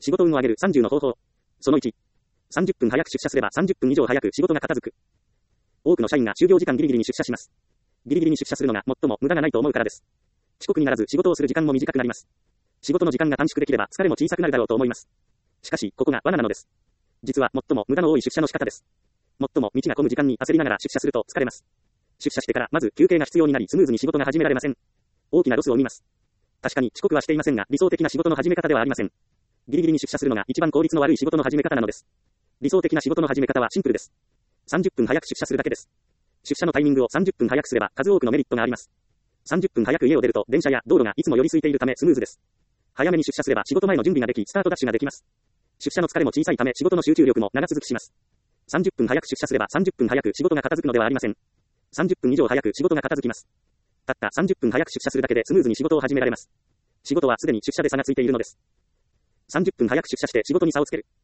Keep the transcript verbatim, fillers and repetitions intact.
仕事運を上げるさんじゅうの方法。そのいち。さんじゅっぷん早く出社すればさんじゅっぷん以上早く仕事が片付く。多くの社員が就業時間ギリギリに出社します。ギリギリに出社するのが最も無駄がないと思うからです。遅刻にならず仕事をする時間も短くなります。仕事の時間が短縮できれば疲れも小さくなるだろうと思います。しかし、ここが罠なのです。実は最も無駄の多い出社の仕方です。最も道が混む時間に焦りながら出社すると疲れます。出社してからまず休憩が必要になりスムーズに仕事が始められません。大きなロスを生みます。確かに遅刻はしていませんが理想的な仕事の始め方ではありません。ギリギリに出社するのが一番効率の悪い仕事の始め方なのです。理想的な仕事の始め方はシンプルです。さんじゅっぷん早く出社するだけです。出社のタイミングをさんじゅっぷん早くすれば数多くのメリットがあります。さんじゅっぷん早く家を出ると電車や道路がいつも寄りすいているためスムーズです。早めに出社すれば仕事前の準備ができスタートダッシュができます。出社の疲れも小さいため仕事の集中力も長続きします。さんじゅっぷん早く出社すればさんじゅっぷん早く仕事が片付くのではありません。さんじゅっぷん以上早く仕事が片付きます。たったさんじゅっぷん早く出社するだけでスムーズに仕事を始められます。仕事はすでに出社で差がついているのです。さんじゅっぷん早く出社して仕事に差をつける。